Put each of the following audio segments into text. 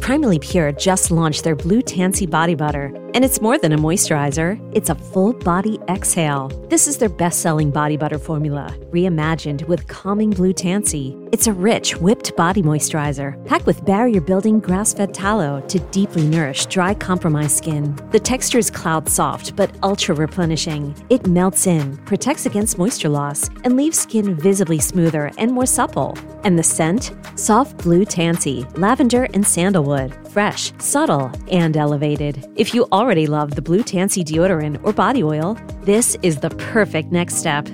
Primally Pure just launched their Blue Tansy Body Butter, and it's more than a moisturizer. It's a full-body exhale. This is their best-selling body butter formula, reimagined with calming Blue Tansy. It's a rich, whipped body moisturizer, packed with barrier-building grass-fed tallow to deeply nourish dry, compromised skin. The texture is cloud-soft, but ultra-replenishing. It melts in, protects against moisture loss, and leaves skin visibly smoother and more supple. And the scent? Soft Blue Tansy, lavender and sandalwood. Fresh, subtle, and elevated. If you already love the Blue Tansy deodorant or body oil, this is the perfect next step.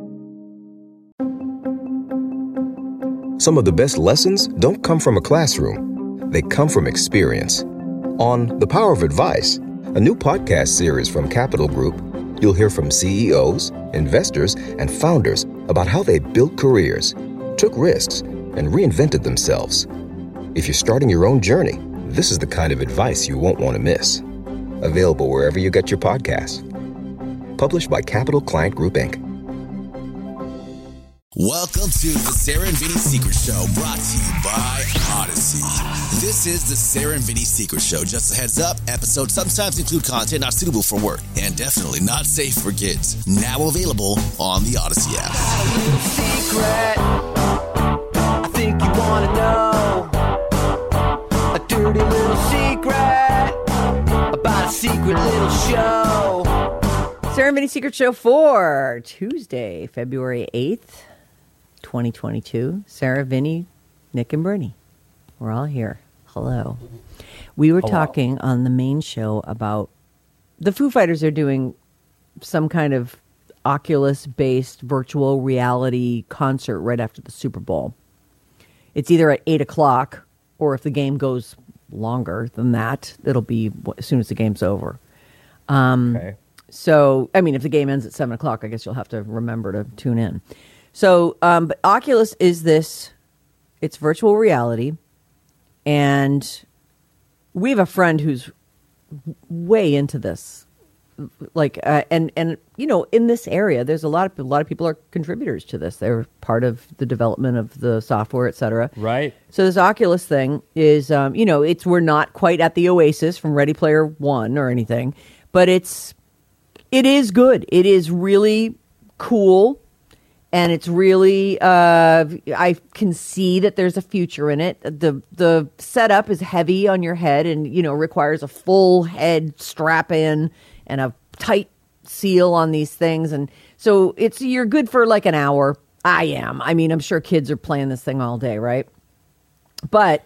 Some of the best lessons don't come from a classroom. They come from experience. On The Power of Advice, a new podcast series from Capital Group, you'll hear from CEOs, investors, and founders about how they built careers, took risks, and reinvented themselves. If you're starting your own journey, this is the kind of advice you won't want to miss. Available wherever you get your podcasts. Published by Capital Client Group, Inc. Welcome to the Sarah and Vinny Secret Show, brought to you by Odyssey. This is the Sarah and Vinny Secret Show. Just a heads up, episodes sometimes include content not suitable for work and definitely not safe for kids. Now available on the Odyssey app. Secret, I think you want to know a dirty little secret about a secret little show. Sarah and Vinny Secret Show for Tuesday, February 8th. 2022. Sarah, Vinny, Nick, and Brittany. We're all here. Hello. We were talking on the main show about the Foo Fighters are doing some kind of Oculus-based virtual reality concert right after the Super Bowl. It's either at 8 o'clock, or if the game goes longer than that, it'll be as soon as the game's over. Okay. So, I mean, if the game ends at 7 o'clock, I guess you'll have to remember to tune in. So, but Oculus is this, it's virtual reality, and we have a friend who's way into this. Like, and you know, in this area, there's a lot of people are contributors to this. They're part of the development of the software, et cetera. Right. So this Oculus thing is, you know, we're not quite at the Oasis from Ready Player One or anything, but it is good. It is really cool. And it's really, I can see that there's a future in it. The setup is heavy on your head and, you know, requires a full head strap in and a tight seal on these things. And so you're good for like an hour. I am. I mean, I'm sure kids are playing this thing all day, right? But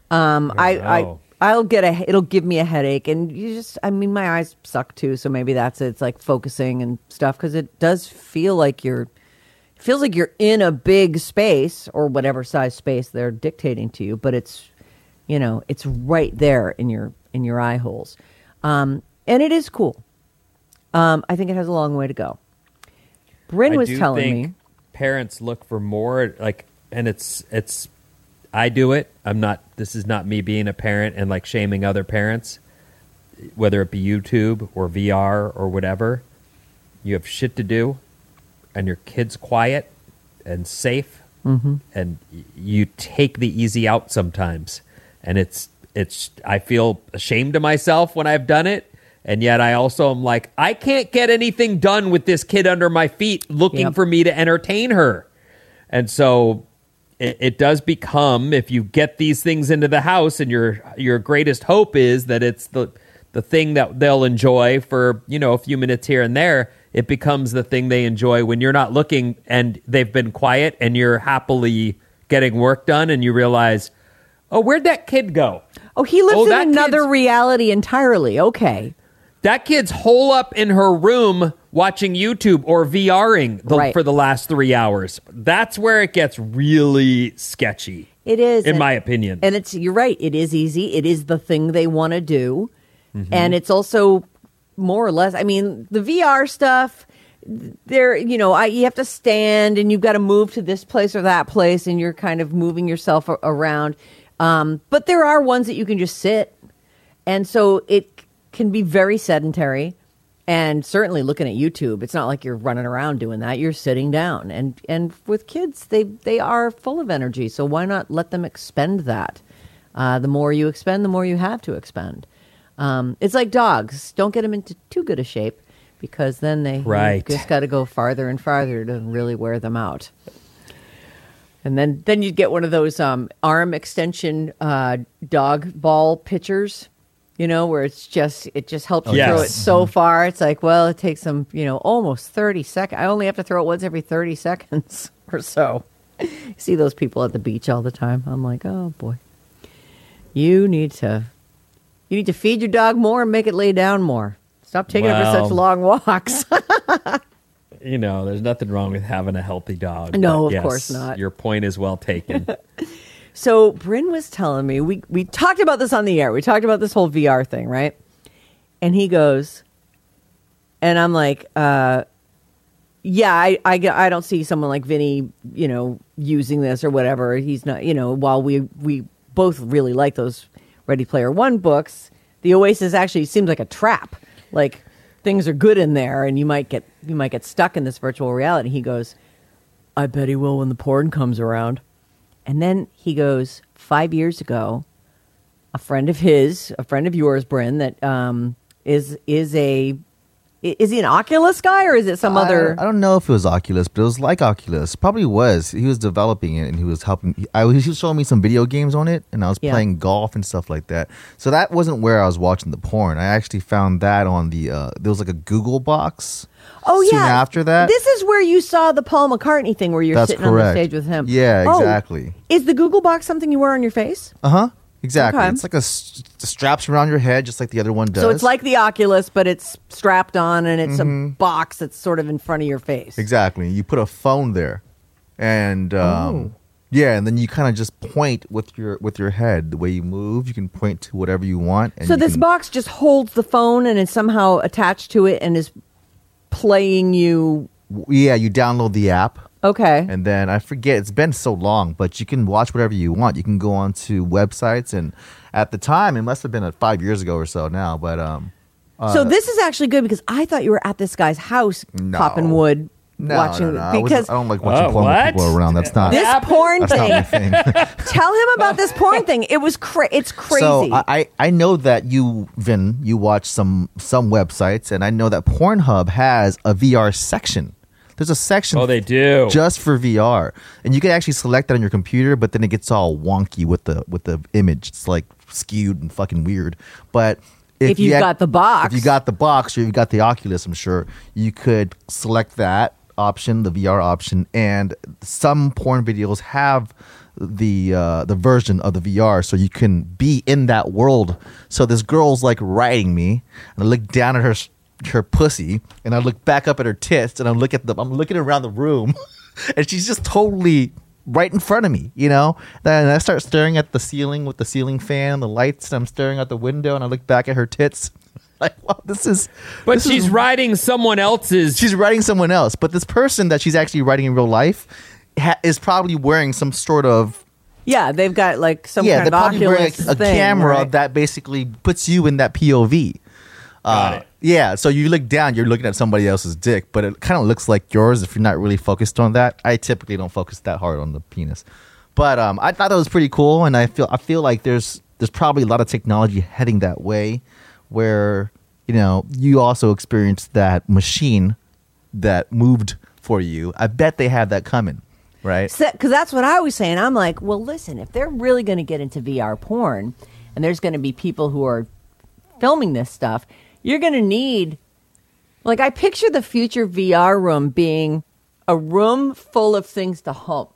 it'll give me a headache. And my eyes suck too. So maybe that's it. It's like focusing and stuff because it does feel like you're in a big space or whatever size space they're dictating to you, but it's, you know, it's right there in your eye holes. And it is cool. I think it has a long way to go. Bryn was telling me parents look for more and I do it. This is not me being a parent and like shaming other parents, whether it be YouTube or VR or whatever. You have shit to do. And your kid's quiet and safe, and you take the easy out sometimes. And I feel ashamed of myself when I've done it, and yet I also am like, I can't get anything done with this kid under my feet looking for me to entertain her. And so it does become, if you get these things into the house, and your greatest hope is that it's the thing that they'll enjoy for, you know, a few minutes here and there. It becomes the thing they enjoy when you're not looking and they've been quiet and you're happily getting work done and you realize, oh, where'd that kid go? Oh, he lives in another reality entirely. Okay. That kid's hole up in her room watching YouTube or VRing for the last 3 hours. That's where it gets really sketchy. It is. In my opinion. And you're right. It is easy. It is the thing they want to do. And it's also more or less, I mean, the VR stuff, you have to stand and you've got to move to this place or that place and you're kind of moving yourself around. But there are ones that you can just sit. And so it can be very sedentary. And certainly looking at YouTube, it's not like you're running around doing that. You're sitting down. And with kids, they are full of energy. So why not let them expend that? The more you expend, the more you have to expend. It's like dogs. Don't get them into too good a shape because then they Right. just got to go farther and farther to really wear them out. And then you get one of those arm extension dog ball pitchers, where it just helps you throw it Yes. so far. It's like, well, it takes them, almost 30 seconds. I only have to throw it once every 30 seconds or so. You see those people at the beach all the time. I'm like, oh boy, you need to feed your dog more and make it lay down more. Stop taking it for such long walks. There's nothing wrong with having a healthy dog. No, but of yes, course not. Your point is well taken. So Bryn was telling me, we talked about this on the air. We talked about this whole VR thing, right? And he goes, and I'm like, yeah, I don't see someone like Vinny, using this or whatever. He's not, while we both really like those Ready Player One books, the Oasis actually seems like a trap. Like things are good in there and you might get stuck in this virtual reality. He goes, I bet he will when the porn comes around. And then he goes, 5 years ago, a friend of yours, Bryn, that is he an Oculus guy or is it some other? I don't know if it was Oculus, but it was like Oculus. Probably was. He was developing it and he was helping. He was showing me some video games on it, and I was playing golf and stuff like that. So that wasn't where I was watching the porn. I actually found that on the there was like a Google box. Oh soon yeah. After that, this is where you saw the Paul McCartney thing, where you're That's sitting correct. on the stage with him. Yeah, Oh, exactly. is the Google box something you wear on your face? Exactly. Okay. It's like straps around your head, just like the other one does. So it's like the Oculus, but it's strapped on and it's a box that's sort of in front of your face. Exactly. You put a phone there, and yeah, and then you kind of just point with your head. The way you move, you can point to whatever you want. And So you this can- box just holds the phone and is somehow attached to it and is playing you. Yeah, you download the app. Okay. And then I forget, it's been so long, but you can watch whatever you want. You can go onto websites, and at the time, it must have been 5 years ago or so now. But So this is actually good because I thought you were at this guy's house popping wood watching I because don't like watching porn what? with people around. That's not this porn that's not thing. my thing. Tell him about this porn thing. It was it's crazy. So I know that you, Vin, you watch some websites, and I know that Pornhub has a VR section. There's a section. Oh, they do. Just for VR, and you can actually select that on your computer, but then it gets all wonky with the image. It's like skewed and fucking weird. But if you've got the box, or you've got the Oculus, I'm sure you could select that option, the VR option, and some porn videos have the version of the VR, so you can be in that world. So this girl's like riding me, and I look down at her pussy, and I look back up at her tits, and I'm looking around the room, and she's just totally right in front of me, Then I start staring at the ceiling with the ceiling fan, the lights, and I'm staring out the window, and I look back at her tits. Like, wow, But she's riding someone else's. She's riding someone else, but this person that she's actually riding in real life is probably wearing some sort of they've got like some they're kind of probably wearing Oculus a thing, camera right? that basically puts you in that POV. Got it. Yeah, so you look down, you're looking at somebody else's dick, but it kind of looks like yours if you're not really focused on that. I typically don't focus that hard on the penis, but I thought that was pretty cool, and I feel like there's probably a lot of technology heading that way, where you also experienced that machine that moved for you. I bet they have that coming, right? Because that's what I was saying. I'm like, well, listen, if they're really going to get into VR porn, and there's going to be people who are filming this stuff, you're going to need, like, I picture the future VR room being a room full of things to hump.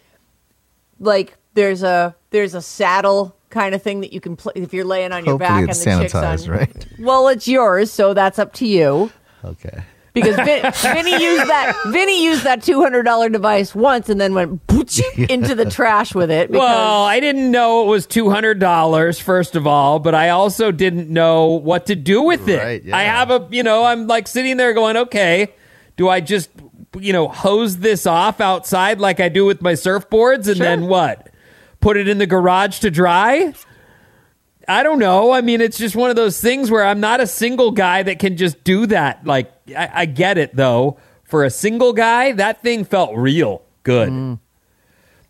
Like, there's a saddle kind of thing that you can play if you're laying on your Hopefully back it's and the chick's sanitized, on. right? Well, it's yours, so that's up to you. Okay. Because Vinny used that $200 device once and then went into the trash with it. Because, Well, I didn't know it was $200, first of all, but I also didn't know what to do with it. Right, yeah. I have I'm like sitting there going, okay, do I just, hose this off outside like I do with my surfboards and then what? Put it in the garage to dry? I don't know. I mean, it's just one of those things where I'm not a single guy that can just do that. Like, I get it, though. For a single guy, that thing felt real good.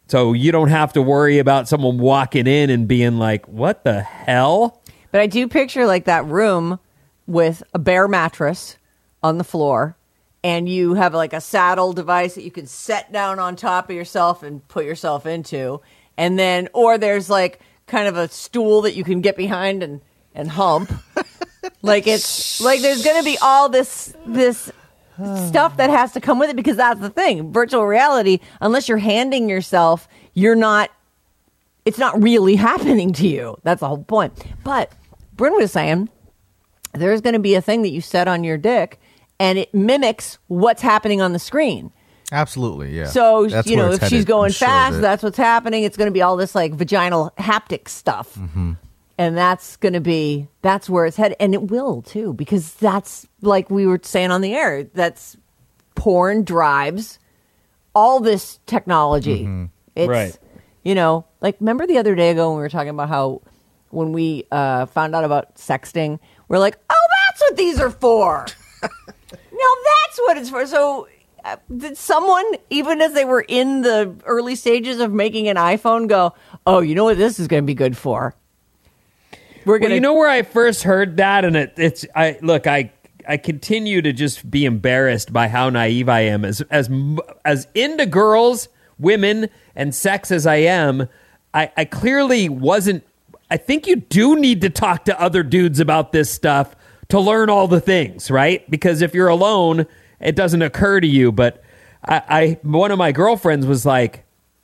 So you don't have to worry about someone walking in and being like, what the hell? But I do picture like that room with a bare mattress on the floor, and you have like a saddle device that you can set down on top of yourself and put yourself into. And then, or there's like kind of a stool that you can get behind and hump. Like it's like there's going to be all this stuff that has to come with it, because that's the thing. Virtual reality, unless you're handing yourself, it's not really happening to you. That's the whole point. But Bryn was saying there's going to be a thing that you set on your dick and it mimics what's happening on the screen. Absolutely, yeah. So, That's you know, where if it's she's headed. going I'm sure of fast, it. that's what's happening. It's going to be all this like vaginal haptic stuff. Mm-hmm. And that's where it's headed. And it will too, because that's like we were saying on the air, that's porn drives all this technology. Mm-hmm. It's, Right. you know, like remember the other day ago when we were talking about how when we found out about sexting, we're like, oh, that's what these are for. No, that's what it's for. So did someone, even as they were in the early stages of making an iPhone, go, oh, you know what this is going to be good for? We're Well, going to, you know where I first heard that, and I continue to just be embarrassed by how naive I am. As into girls, women, and sex as I am, I clearly wasn't. I think you do need to talk to other dudes about this stuff to learn all the things, right? Because if you're alone, it doesn't occur to you. But one of my girlfriends was like,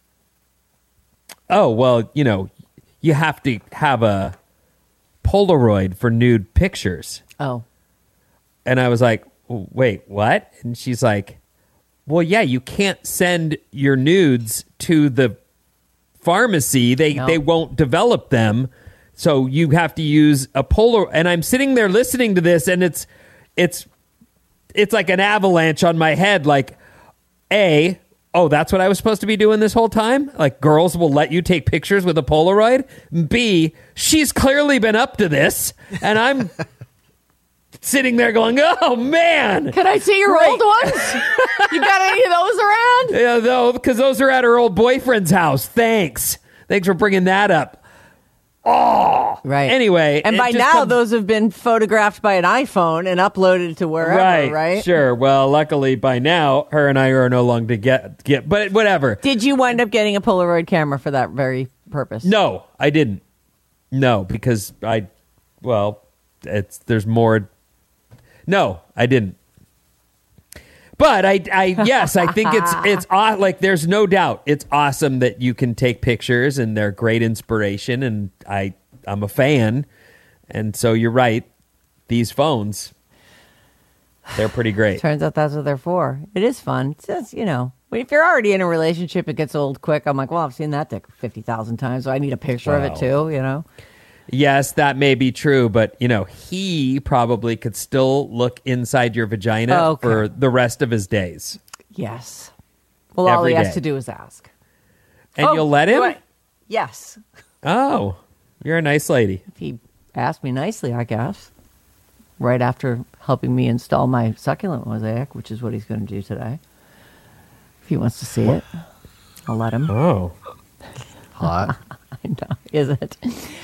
"Oh, well, you know, you have to have a Polaroid for nude pictures." oh, And I was like, wait, what? And she's like, well, yeah, you can't send your nudes to the pharmacy. They won't develop them. So you have to use a Polaroid. And I'm sitting there listening to this, and it's like an avalanche on my head. Like, oh, that's what I was supposed to be doing this whole time? Like, girls will let you take pictures with a Polaroid? B, she's clearly been up to this, and I'm sitting there going, oh, man. can I see your Great. old ones? You got any of those around? Yeah, though, because those are at her old boyfriend's house. Thanks for bringing that up. Oh, Right. Anyway. And it by just now, comes- those have been photographed by an iPhone and uploaded to wherever, right? Sure. Well, luckily by now, her and I are no longer get, but whatever. Did you wind up getting a Polaroid camera for that very purpose? No, I didn't. No, because there's more. No, I didn't. But yes, I think it's like there's no doubt it's awesome that you can take pictures and they're great inspiration, and I'm a fan, and so you're right, these phones, they're pretty great. Turns out that's what they're for. It is fun. It's just, you know, if you're already in a relationship, it gets old quick. I'm like, well, I've seen that dick 50,000 times, so I need a picture of it Wow. too, you know? Yes, that may be true, but you know, he probably could still look inside your vagina Oh, okay. for the rest of his days, Yes. Well, all Every he has day. to do is ask. and you'll let him. right. Yes. Oh, you're a nice lady. If he asked me nicely, I guess. Right after helping me install my succulent mosaic, which is what he's going to do today. If he wants to see it, I'll let him. Oh, Hot. I know, is it?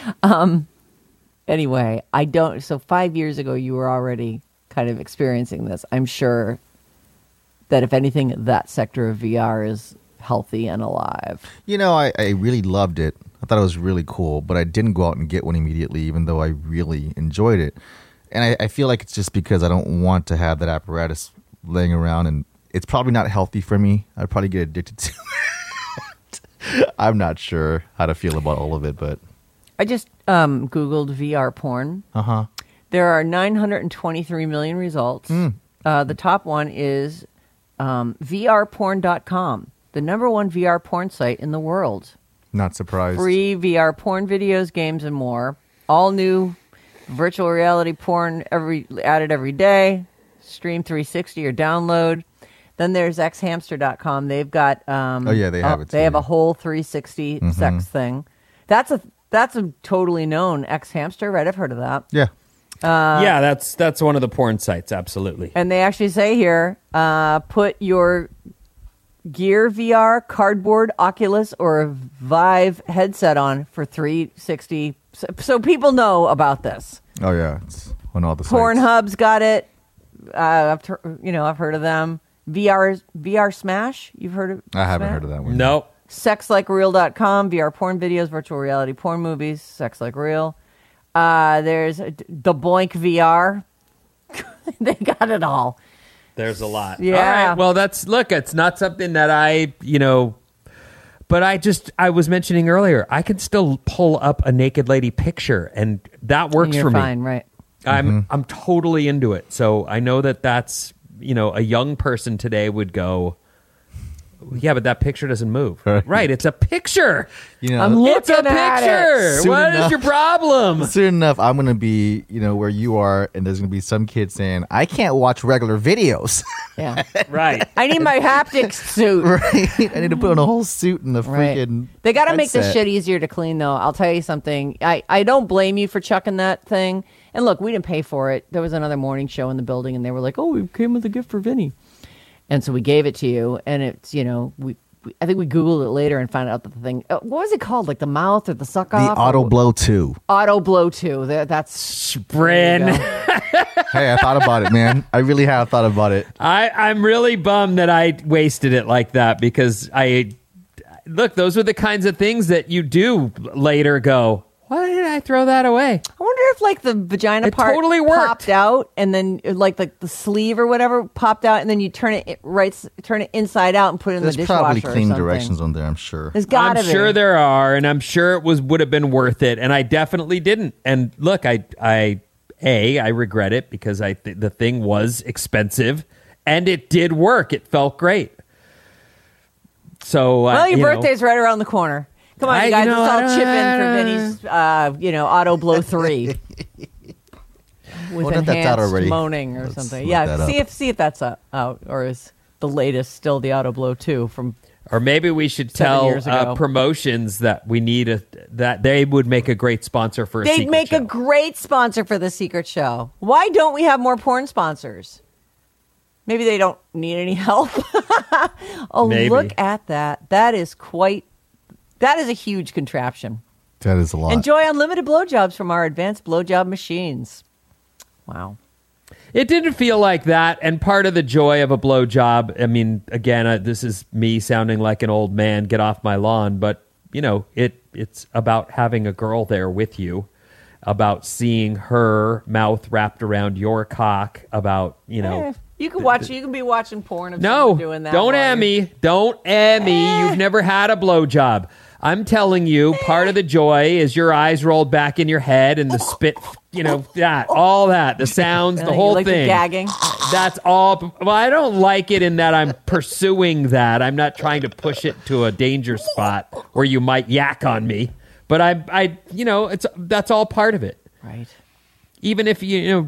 Anyway, so 5 years ago, you were already kind of experiencing this. I'm sure that if anything, that sector of VR is healthy and alive. You know, I really loved it. I thought it was really cool, but I didn't go out and get one immediately, even though I really enjoyed it. And I feel like it's just because I don't want to have that apparatus laying around, and it's probably not healthy for me. I'd probably get addicted to it. I'm not sure how to feel about all of it, but I just Googled VR porn. uh-huh. There are 923 million results. The top one is VRporn.com, the number one VR porn site in the world. Not surprised. Free VR porn videos, games, and more. All new virtual reality porn added every day. Stream 360 or download. Then there's xhamster.com. They've got Oh, yeah, they have it, They too. have a whole 360 sex thing. That's a totally known xhamster, right? I've heard of that. Yeah. yeah, that's one of the porn sites. Absolutely. And they actually say here, put your Gear VR, cardboard, Oculus, or a Vive headset on for $360. So people know about this. Oh yeah, it's on all the sites. Pornhub's got it. I've heard of them. VR Smash. You've heard of? I haven't Smash? heard of that one. Nope. SexLikeReal.com, VR porn videos, virtual reality porn movies, Sex Like Real. There's the Boink VR. They got it all. There's a lot. Yeah. All right. Well, it's not something that but I was mentioning earlier, I can still pull up a naked lady picture, and that works You're for me. fine, right? I'm totally into it. So I know that's, a young person today would go, yeah, but that picture doesn't move. Right. It's a picture. I'm It's a looking at picture. Soon What is enough. your problem? Soon enough, I'm going to be, where you are, and there's going to be some kid saying, I can't watch regular videos. Yeah. Right. I need my haptics suit. Right? I need to put on a whole suit and the freaking They got to make this headset. shit easier to clean, though. I'll tell you something. I don't blame you for chucking that thing. And look, we didn't pay for it. There was another morning show in the building, and they were like, "Oh, we came with a gift for Vinny," and so we gave it to you. And it's I think we Googled it later and found out that the thing. What was it called? Like the mouth or the suck The off? Auto Blow 2. Auto Blow 2. That's Bryn. there you go. Hey, I thought about it, man. I really have thought about it. I'm really bummed that I wasted it like that, because those are the kinds of things that you do later go, why did I throw that away? I wonder if like the vagina It part totally worked. popped out, and then like the sleeve or whatever popped out, and then you turn it inside out and put it in There's the dishwasher. probably or clean something. directions on there, I'm sure. There's got to I'm be. sure there are, and I'm sure it would have been worth it, and I definitely didn't. And look, I regret it, because the thing was expensive, and it did work. It felt great. So, Well, your birthday's right around the corner. Come on, you guys, let's all chip in for Vinny's, Auto Blow 3 with Wonder if that's out enhanced already. moaning or Let's something. look Yeah, that see if that's out, or is the latest still the Auto Blow 2 from? Or maybe we should 7 tell years ago. promotions that we need that they would make a great sponsor for a They'd secret make show. a great sponsor for the secret show. Why don't we have more porn sponsors? Maybe they don't need any help. Oh, Maybe. look at that! That is a huge contraption. That is a lot. Enjoy unlimited blowjobs from our advanced blowjob machines. Wow. It didn't feel like that, and part of the joy of a blowjob, I mean, again, this is me sounding like an old man, get off my lawn, but, it's about having a girl there with you, about seeing her mouth wrapped around your cock, about, You can watch. You can be watching porn. Of No, someone doing that. don't while add you're- me. Don't add me. You've never had a blowjob. I'm telling you, part of the joy is your eyes rolled back in your head and the spit, all that, the sounds, the You whole like the thing. gagging. That's all. Well, I don't like it in that I'm pursuing that. I'm not trying to push it to a danger spot where you might yak on me. But that's all part of it. Right. Even if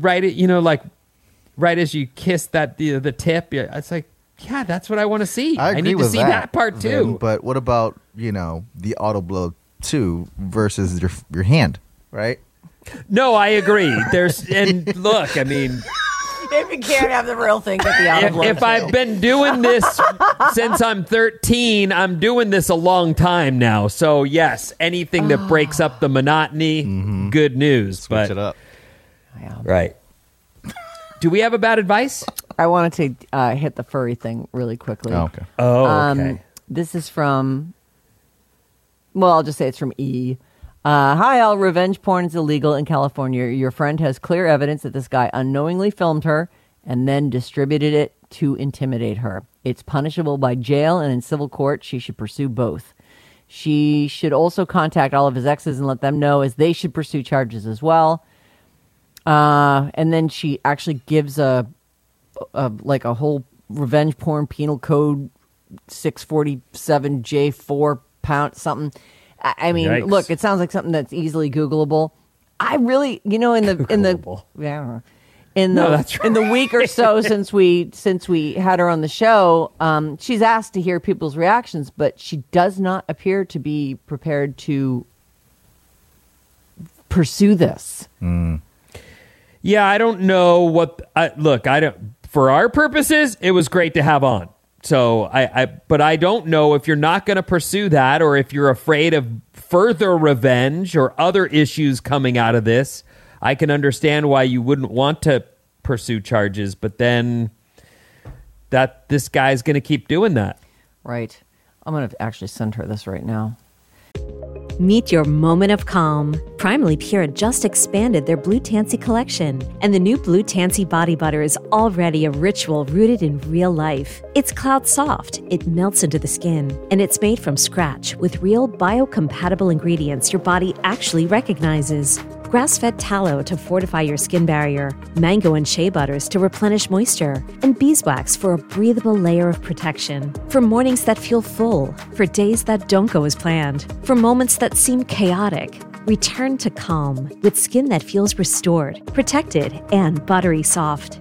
right as you kiss that the tip, it's like, yeah, that's what I want to see. I agree need to with see that part too. Vin, but what about, the Auto Blow 2 versus your hand, right? No, I agree. And look, I mean, If you can't have the real thing, get the Auto Blow. if I've been doing this since I'm 13, I'm doing this a long time now. So yes, anything that breaks up the monotony, good news. Switch it up. Right. Do we have a bad advice? I wanted to hit the furry thing really quickly. Oh, okay. Oh, okay. This is from, I'll just say it's from E. Hi, all. Revenge porn is illegal in California. Your friend has clear evidence that this guy unknowingly filmed her and then distributed it to intimidate her. It's punishable by jail, and in civil court, she should pursue both. She should also contact all of his exes and let them know, as they should pursue charges as well. And then she actually gives a whole revenge porn penal code 647J4 pound something. I mean, Yikes. look, it sounds like something that's easily Googleable. I really, Googleable. No, that's in the week or so since we had her on the show, she's asked to hear people's reactions, but she does not appear to be prepared to pursue this. Yeah, I don't know what. Look, I don't. For our purposes, it was great to have on So but I don't know if you're not going to pursue that, or if you're afraid of further revenge or other issues coming out of this. I can understand why you wouldn't want to pursue charges, but then that this guy's going to keep doing that. Right. I'm going to actually send her this right now. Meet your moment of calm. Primally Pure just expanded their Blue Tansy collection, and the new Blue Tansy body butter is already a ritual rooted in real life. It's cloud soft, it melts into the skin, and it's made from scratch with real biocompatible ingredients your body actually recognizes. Grass-fed tallow to fortify your skin barrier, mango and shea butters to replenish moisture, and beeswax for a breathable layer of protection. For mornings that feel full, for days that don't go as planned, for moments that seem chaotic, return to calm with skin that feels restored, protected, and buttery soft.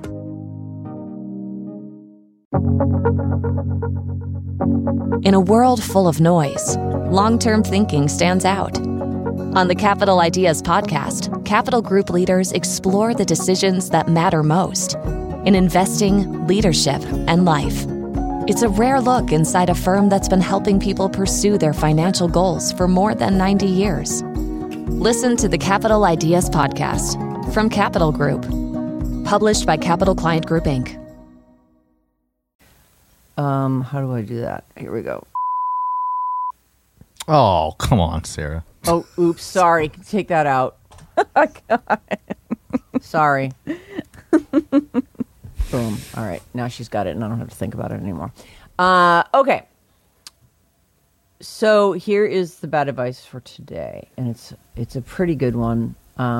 In a world full of noise, long-term thinking stands out. On the Capital Ideas podcast, Capital Group leaders explore the decisions that matter most in investing, leadership, and life. It's a rare look inside a firm that's been helping people pursue their financial goals for more than 90 years. Listen to the Capital Ideas podcast from Capital Group, published by Capital Client Group, Inc. How do I do that? Here we go. Oh, come on, Sarah. Oh, oops. Sorry. Take that out. Sorry. Boom. All right. Now she's got it, and I don't have to think about it anymore. Okay. So here is the bad advice for today, and it's a pretty good one.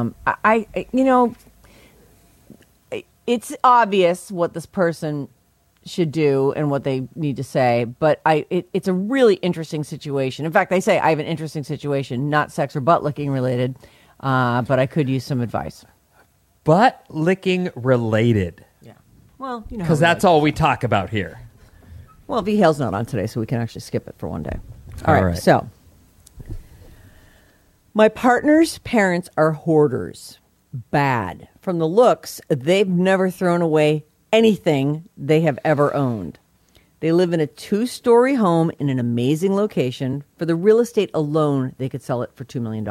It's obvious what this person should do and what they need to say, but it's a really interesting situation. In fact, they say I have an interesting situation, not sex or butt licking related, but I could use some advice. Butt licking related. Yeah. Well, you know, because that's all we talk about here. Well, V Hale's not on today, so we can actually skip it for one day. All right. So, my partner's parents are hoarders. Bad. From the looks, they've never thrown away anything they have ever owned. They live in a 2-story home in an amazing location. For the real estate alone, they could sell it for $2 million.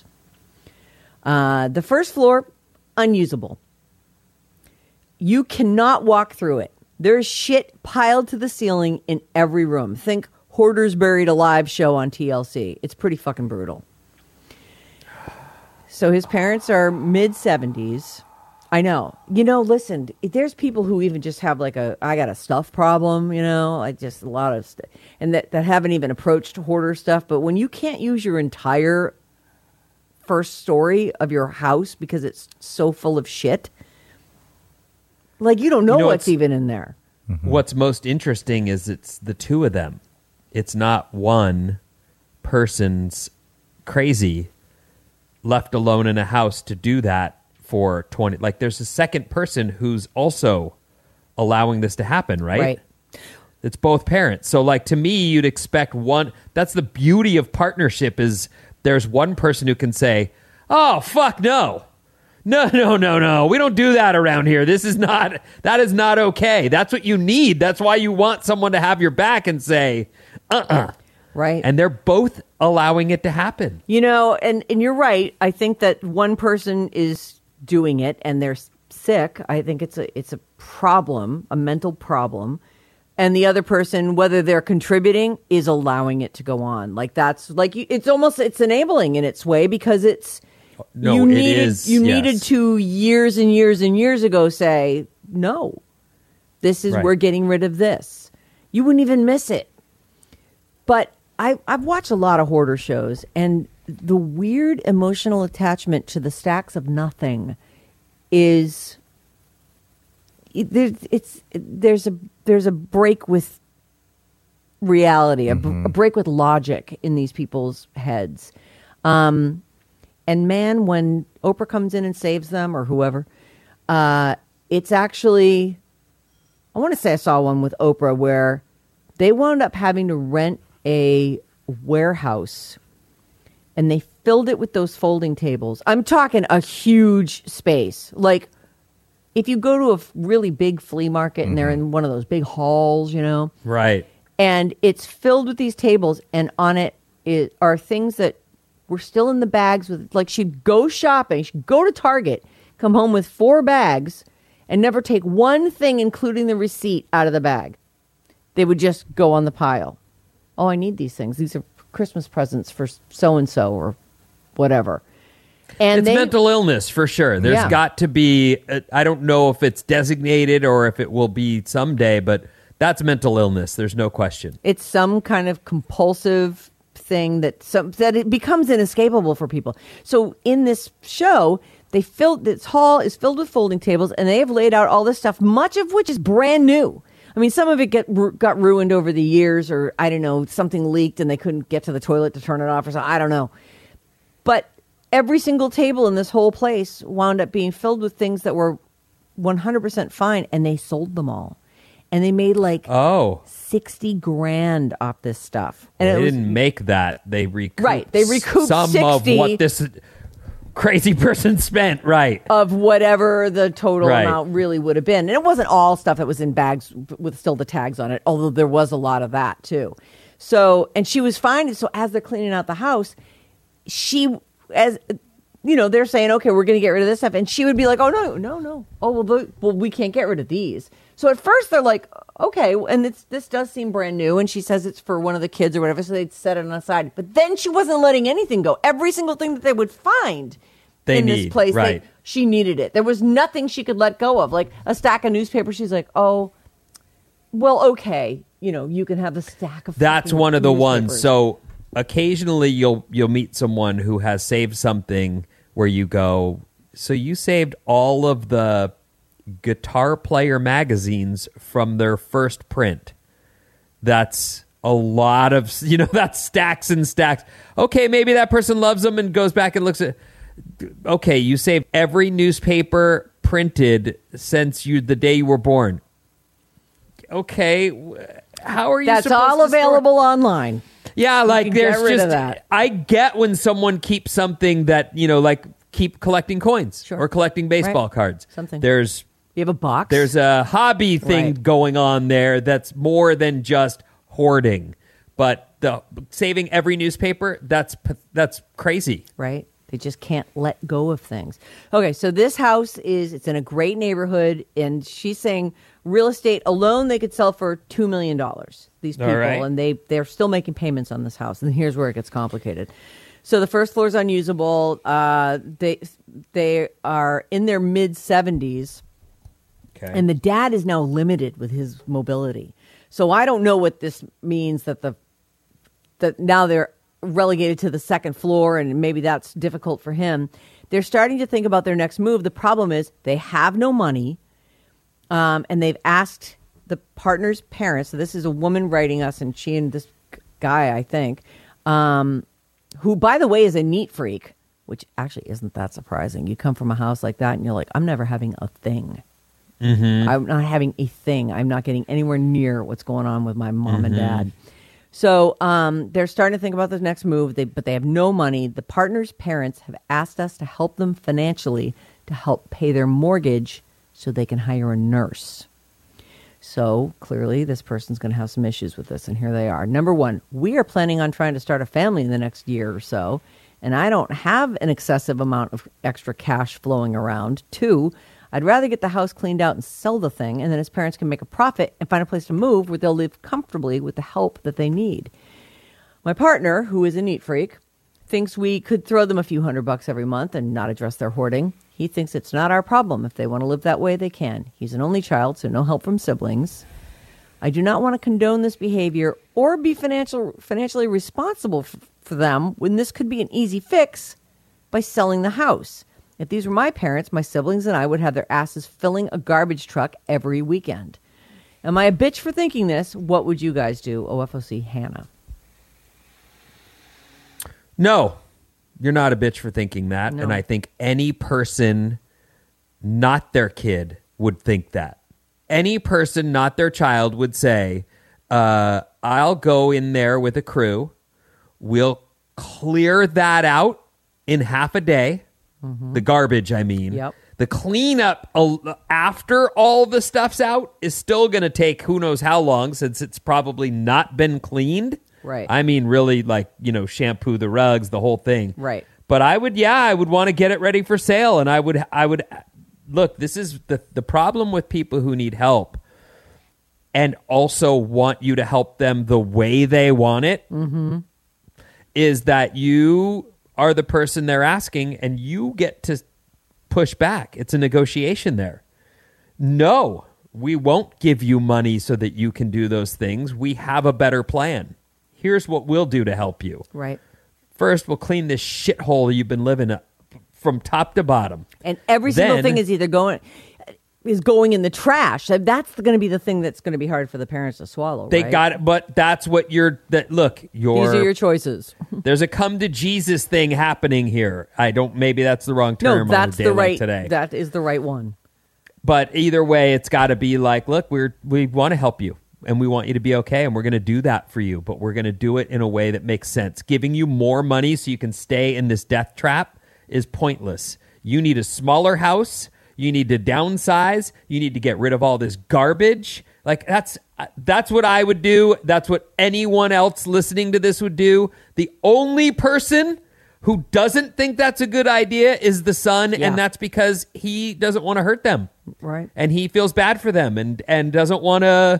The first floor, unusable. You cannot walk through it. There's shit piled to the ceiling in every room. Think Hoarders Buried Alive show on TLC. It's pretty fucking brutal. So his parents are mid-70s. I know. Listen, there's people who even just have like I got a stuff problem, like just a lot of stuff. And that haven't even approached hoarder stuff. But when you can't use your entire first story of your house because it's so full of shit, like you don't know what's even in there. Mm-hmm. What's most interesting is it's the two of them. It's not one person's crazy left alone in a house to do that for 20. Like there's a second person who's also allowing this to happen, right? Right. It's both parents. So like to me, you'd expect one. That's the beauty of partnership is there's one person who can say, oh, fuck no. No. We don't do that around here. That is not okay. That's what you need. That's why you want someone to have your back and say, Right. And they're both allowing it to happen. And you're right. I think that one person is doing it and they're sick. I think it's a problem, a mental problem. And the other person, whether they're contributing, is allowing it to go on. Like that's like it's enabling in its way because it's you needed to years and years and years ago say no. This is we're getting rid of this. You wouldn't even miss it. But I've watched a lot of hoarder shows, and the weird emotional attachment to the stacks of nothing is there's a break with reality, a break with logic in these people's heads. And man, when Oprah comes in and saves them or whoever, it's actually, I want to say I saw one with Oprah where they wound up having to rent a warehouse and they filled it with those folding tables. I'm talking a huge space, like if you go to a really big flea market and they're in one of those big halls, Right. and it's filled with these tables, and on it are things that were still in the bags with, like, she'd go shopping, she'd go to Target, come home with 4 bags, and never take one thing, including the receipt, out of the bag. They would just go on the pile. Oh, I need these things. These are Christmas presents for so-and-so or whatever. And it's mental illness for sure. There's got to be, I don't know if it's designated or if it will be someday, but that's mental illness. There's no question. It's some kind of compulsive thing that it becomes inescapable for people. So in this show, this hall is filled with folding tables, and they have laid out all this stuff, much of which is brand new. I mean, some of it got ruined over the years, or I don't know, something leaked and they couldn't get to the toilet to turn it off or something. I don't know. But every single table in this whole place wound up being filled with things that were 100% fine, and they sold them all. And they made like $60,000 off this stuff. And they didn't make that. They recouped. Right. They recouped some 60 of what this crazy person spent. Right. Of whatever the total amount really would have been. And it wasn't all stuff that was in bags with still the tags on it, although there was a lot of that too. So, and she was fine. So as they're cleaning out the house, they're saying, okay, we're going to get rid of this stuff. And she would be like, oh, no. Oh, well, we can't get rid of these. So at first they're like, okay, and this does seem brand new. And she says it's for one of the kids or whatever. So they'd set it on the side. But then she wasn't letting anything go. Every single thing that they would find this place, right. She needed it. There was nothing she could let go of. Like a stack of newspapers. She's like, oh, well, okay. You can have the stack of That's one of the newspapers. ones. So occasionally you'll meet someone who has saved something where you go, so you saved all of the Guitar Player magazines from their first print. That's a lot of, that's stacks and stacks. Okay, maybe that person loves them and goes back and looks at, okay, you saved every newspaper printed since the day you were born. Okay, how are you That's supposed all to available online. Yeah, like there's rid just of that. I get when someone keeps something that, like keep collecting coins or collecting baseball cards. Something. You have a box. There's a hobby thing going on there that's more than just hoarding. But the saving every newspaper, that's crazy. Right? They just can't let go of things. Okay, so this house it's in a great neighborhood, and she's saying real estate alone they could sell for $2 million. These people, and they're still making payments on this house. And here's where it gets complicated. So the first floor is unusable. They are in their mid-70s, and the dad is now limited with his mobility. So I don't know what this means that now they're relegated to the second floor, and maybe that's difficult for him. They're starting to think about their next move. The problem is they have no money, and they've asked the partner's parents. So this is a woman writing us, and she and this guy, I think, who, by the way, is a neat freak, which actually isn't that surprising. You come from a house like that, and you're like, I'm never having a thing. Mm-hmm. I'm not having a thing. I'm not getting anywhere near what's going on with my mom and dad. So they're starting to think about the next move, but they have no money. The partner's parents have asked us to help them financially to help pay their mortgage so they can hire a nurse. So clearly this person's going to have some issues with this, and here they are. Number one, we are planning on trying to start a family in the next year or so, and I don't have an excessive amount of extra cash flowing around. Two, I'd rather get the house cleaned out and sell the thing, and then his parents can make a profit and find a place to move where they'll live comfortably with the help that they need. My partner, who is a neat freak, thinks we could throw them a few $100 every month and not address their hoarding. He thinks it's not our problem. If they want to live that way, they can. He's an only child, so no help from siblings. I do not want to condone this behavior or be financially responsible for them when this could be an easy fix by selling the house. If these were my parents, my siblings and I would have their asses filling a garbage truck every weekend. Am I a bitch for thinking this? What would you guys do? OFOC Hannah. No, you're not a bitch for thinking that. No. And I think any person, not their kid, would think that. Any person, not their child, would say, I'll go in there with a crew. We'll clear that out in half a day. The garbage, I mean. Yep. The cleanup after all the stuff's out is still going to take who knows how long, since it's probably not been cleaned. Right. I mean, really, like, shampoo the rugs, the whole thing. Right. But I would want to get it ready for sale. And I would look, this is the problem with people who need help and also want you to help them the way they want it, is that you are the person they're asking and you get to push back. It's a negotiation there. No, we won't give you money so that you can do those things. We have a better plan. Here's what we'll do to help you. Right. First, we'll clean this shithole you've been living from top to bottom. And every single thing is either going in the trash. That's going to be the thing that's going to be hard for the parents to swallow. They right? got it, but that's what look, these are your choices. There's a come to Jesus thing happening here. Maybe that's the wrong term. No, that's on a day the right. like today. That is the right one. But either way, it's got to be like, look, we want to help you. And we want you to be okay, and we're going to do that for you. But we're going to do it in a way that makes sense. Giving you more money so you can stay in this death trap is pointless. You need a smaller house. You need to downsize. You need to get rid of all this garbage. Like, that's what I would do. That's what anyone else listening to this would do. The only person who doesn't think that's a good idea is the son, and that's because he doesn't want to hurt them. Right. And he feels bad for them and doesn't want to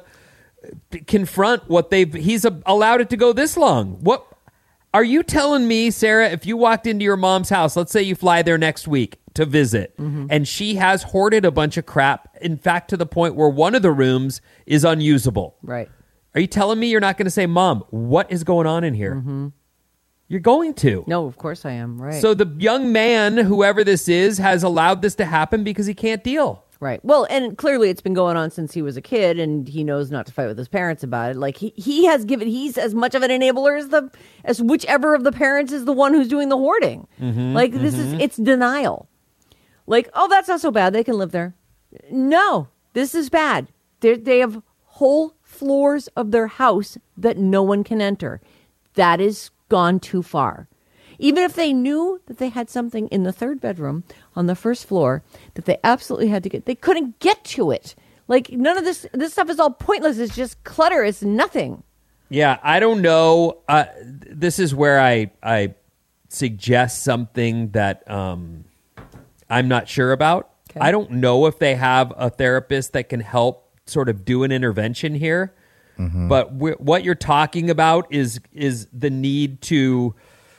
confront what he's allowed it to go this long. What are you telling me, Sarah, if you walked into your mom's house, let's say you fly there next week to visit, and she has hoarded a bunch of crap, in fact, to the point where one of the rooms is unusable. Right. Are you telling me you're not going to say, Mom, what is going on in here? You're going to. No, of course I am. Right. So the young man, whoever this is, has allowed this to happen because he can't deal. Right. Well, and clearly it's been going on since he was a kid, and he knows not to fight with his parents about it. Like he's as much of an enabler as whichever of the parents is the one who's doing the hoarding. It's denial. Like, oh, that's not so bad. They can live there. No, this is bad. They have whole floors of their house that no one can enter. That is gone too far. Even if they knew that they had something in the third bedroom on the first floor that they absolutely had to get, they couldn't get to it. Like, none of this stuff is all pointless. It's just clutter. It's nothing. Yeah, I don't know. This is where I suggest something that I'm not sure about. Okay. I don't know if they have a therapist that can help sort of do an intervention here. But what you're talking about is the need to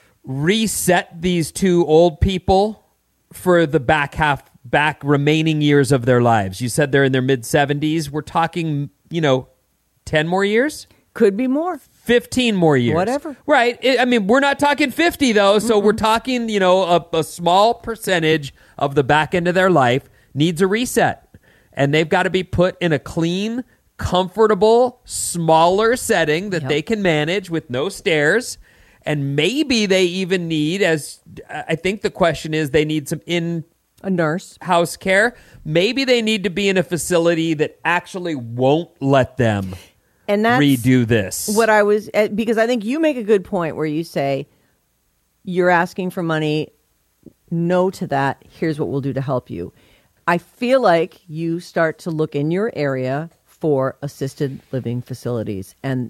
reset these two old people for the back remaining years of their lives. You said they're in their mid-70s. We're talking, 10 more years? Could be more. 15 more years. Whatever. Right. We're not talking 50, though. So we're talking, a small percentage of the back end of their life needs a reset. And they've got to be put in a clean, comfortable, smaller setting that they can manage with no stairs. And maybe they even need, as I think the question is, they need some a nurse house care. Maybe they need to be in a facility that actually won't let them redo this. What I was, because I think you make a good point where you say you're asking for money. No to that. Here's what we'll do to help you. I feel like you start to look in your area for assisted living facilities, and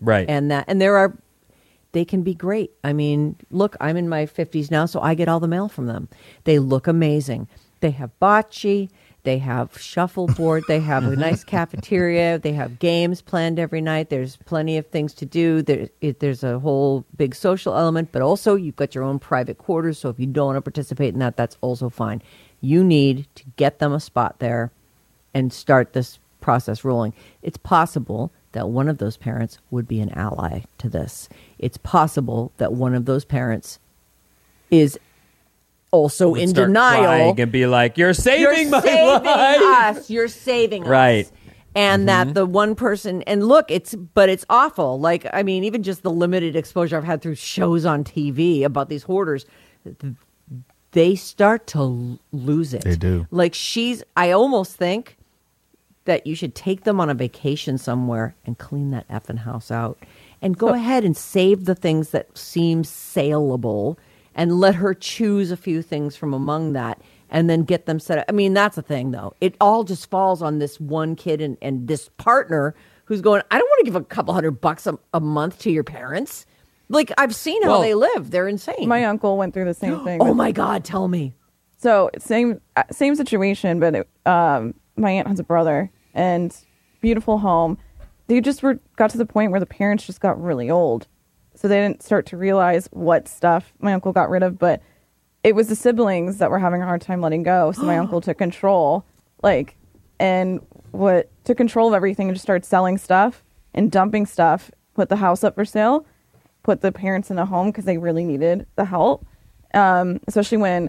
they can be great. I mean, look, I'm in my 50s now, so I get all the mail from them. They look amazing. They have bocce. They have shuffleboard. They have a nice cafeteria. They have games planned every night. There's plenty of things to do. There's a whole big social element, but also you've got your own private quarters. So if you don't want to participate in that, that's also fine. You need to get them a spot there and start this process rolling. It's possible that one of those parents would be an ally to this. It's possible that one of those parents is also in denial and be like, "You're saving my life. You're saving us." Right. And that the one person, and look, it's awful. Like, I mean, even just the limited exposure I've had through shows on TV about these hoarders, they start to lose it. They do. Like, I almost think that you should take them on a vacation somewhere and clean that effing house out and go ahead and save the things that seem saleable and let her choose a few things from among that and then get them set up. I mean, that's the thing, though. It all just falls on this one kid and this partner who's going, I don't want to give a couple $100 a month to your parents. Like, I've seen how they live. They're insane. My uncle went through the same thing. Oh, my God. Tell me. So same situation, but my aunt has a brother and beautiful home. They just got to the point where the parents just got really old. So they didn't start to realize what stuff my uncle got rid of, but it was the siblings that were having a hard time letting go. So my uncle took control, took control of everything and just started selling stuff and dumping stuff, put the house up for sale, put the parents in a home because they really needed the help. Especially when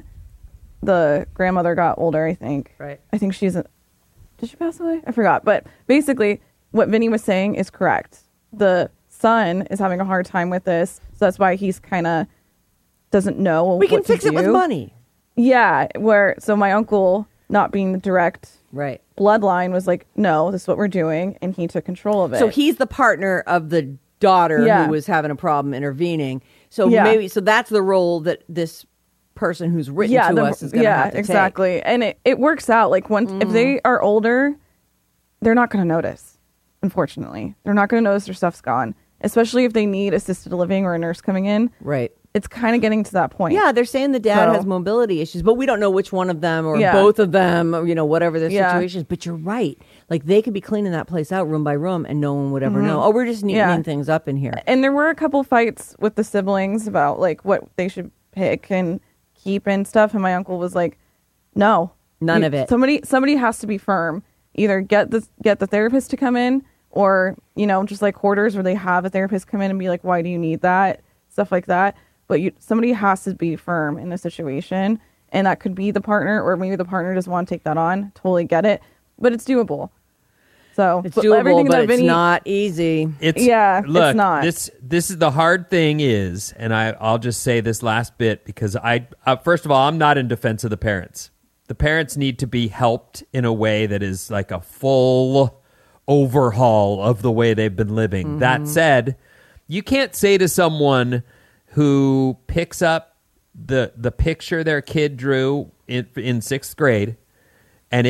the grandmother got older, I think. Right. I think did she pass away? I forgot. But basically what Vinny was saying is correct. The son is having a hard time with this. So that's why he's kind of doesn't know We can what to fix it with do. money. Yeah. So my uncle, not being the direct Right. bloodline, was like, no, this is what we're doing. And he took control of it. So he's the partner of the daughter who was having a problem intervening. So so that's the role that this person who's written to us is going to have to exactly. take. And it works out. Like if they are older, they're not going to notice. Unfortunately, they're not going to notice their stuff's gone, especially if they need assisted living or a nurse coming in. Right. It's kind of getting to that point. Yeah, they're saying the dad has mobility issues, but we don't know which one of them or both of them, or, whatever their situation is. But you're right. Like, they could be cleaning that place out room by room and no one would ever know. Oh, we're just neatening things up in here. And there were a couple fights with the siblings about, like, what they should pick and keep and stuff. And my uncle was like, no. None of it. Somebody has to be firm. Either get the therapist to come in or, just like Hoarders where they have a therapist come in and be like, why do you need that? Stuff like that. But somebody has to be firm in the situation, and that could be the partner, or maybe the partner doesn't want to take that on. Totally get it, but it's doable. So it's doable, but it's not easy. Look, it's not. This is the hard thing is, and I'll just say this last bit because first of all, I'm not in defense of the parents. The parents need to be helped in a way that is like a full overhaul of the way they've been living. Mm-hmm. That said, you can't say to someone who picks up the picture their kid drew in sixth grade, and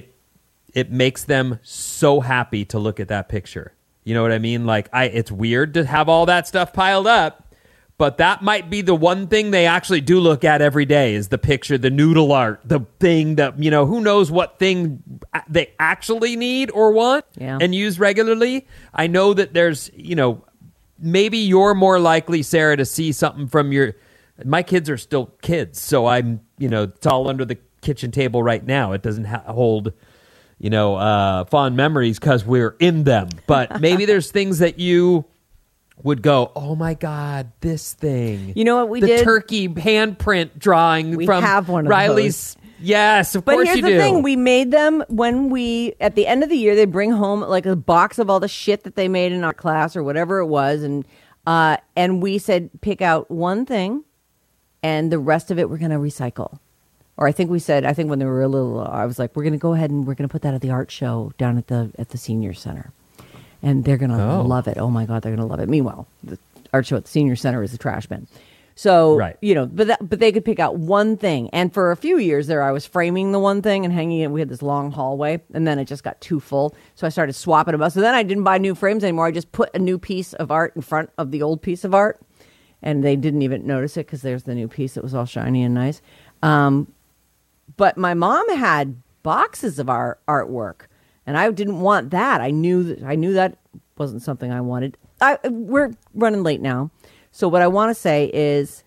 it makes them so happy to look at that picture. You know what I mean? Like, it's weird to have all that stuff piled up, but that might be the one thing they actually do look at every day is the picture, the noodle art, the thing that, who knows what thing they actually need or want and use regularly. I know that there's, maybe you're more likely, Sarah, to see something from my kids are still kids, so I'm, it's all under the kitchen table right now. It doesn't hold, fond memories because we're in them. But maybe there's things that you would go, oh my God, this thing. You know what we did? The did? turkey handprint drawing from have one of Riley's. Those. Yes, of course you do. But here's the thing. We made them at the end of the year, they bring home like a box of all the shit that they made in our class or whatever it was. And we said, pick out one thing and the rest of it we're going to recycle. Or I think when they were a little, I was like, we're going to go ahead and we're going to put that at the art show down at the senior center. And they're going to love it. Oh my God, they're going to love it. Meanwhile, the art show at the senior center is a trash bin. So, but they could pick out one thing. And for a few years there, I was framing the one thing and hanging it. We had this long hallway and then it just got too full. So I started swapping them up. So then I didn't buy new frames anymore. I just put a new piece of art in front of the old piece of art. And they didn't even notice it because there's the new piece that was all shiny and nice. But my mom had boxes of our artwork and I didn't want that. I knew that wasn't something I wanted. We're running late now. So what I want to say is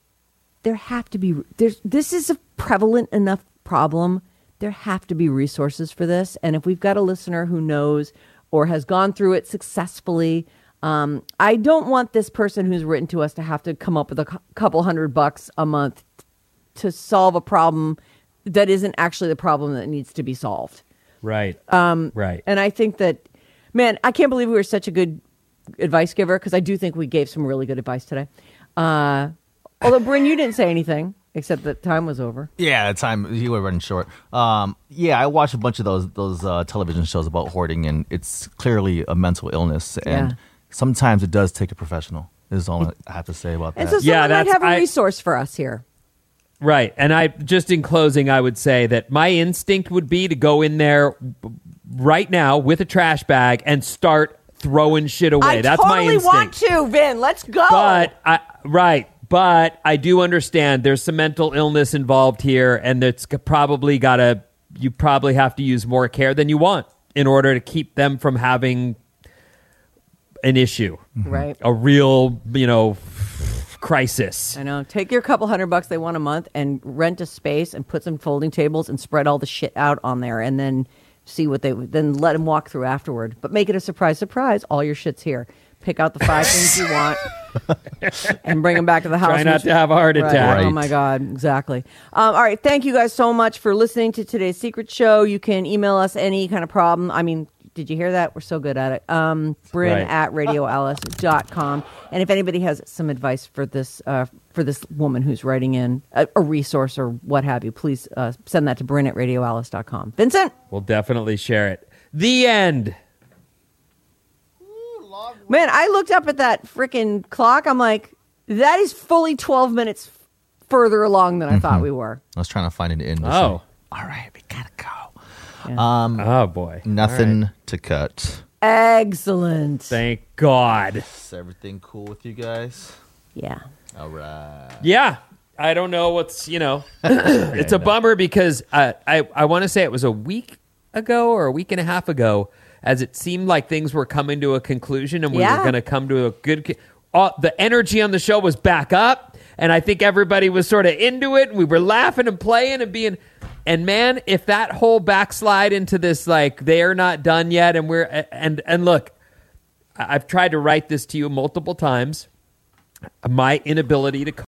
this is a prevalent enough problem. There have to be resources for this. And if we've got a listener who knows or has gone through it successfully, I don't want this person who's written to us to have to come up with a couple $100 a month to solve a problem that isn't actually the problem that needs to be solved. Right. Right. And I think that, man, I can't believe we were such a good advice giver because I do think we gave some really good advice today. Although, Bryn, you didn't say anything except that time was over. Yeah, you were running short. I watched a bunch of those television shows about hoarding, and it's clearly a mental illness, and sometimes it does take a professional. Is all I have to say about that. And so someone might have a resource for us here. Right. And I just in closing, I would say that my instinct would be to go in there right now with a trash bag and start throwing shit away. That's my instinct. I totally want to, Vin. Let's go. But I do understand there's some mental illness involved here, and it's probably you probably have to use more care than you want in order to keep them from having an issue. Right. A real, crisis. I know. Take your couple $100 they want a month and rent a space and put some folding tables and spread all the shit out on there, and then see what then let them walk through afterward. But make it a surprise. All your shit's here. Pick out the 5 things you want and bring them back to the house. Try not to have a heart attack. Right. Oh my God, exactly. All right, thank you guys so much for listening to today's Secret Show. You can email us any kind of problem. I mean, did you hear that? We're so good at it. Bryn at radioalice.com. And if anybody has some advice for this woman who's writing in a resource or what have you, please send that to Bryn at radioalice.com. Vincent? We'll definitely share it. The end. Man, I looked up at that freaking clock. I'm like, that is fully 12 minutes further along than I thought we were. I was trying to find an end. Oh. All right, we gotta go. Yeah. Oh, boy. Nothing to cut. Excellent. Thank God. Is everything cool with you guys? Yeah. All right. Yeah. I don't know what's, it's a bummer because I want to say it was a week ago or a week and a half ago, as it seemed like things were coming to a conclusion and we were going to come to a good... the energy on the show was back up, and I think everybody was sort of into it, and we were laughing and playing and being... And man, if that whole backslide into this, like, they're not done yet, and we're... And look, I've tried to write this to you multiple times. My inability to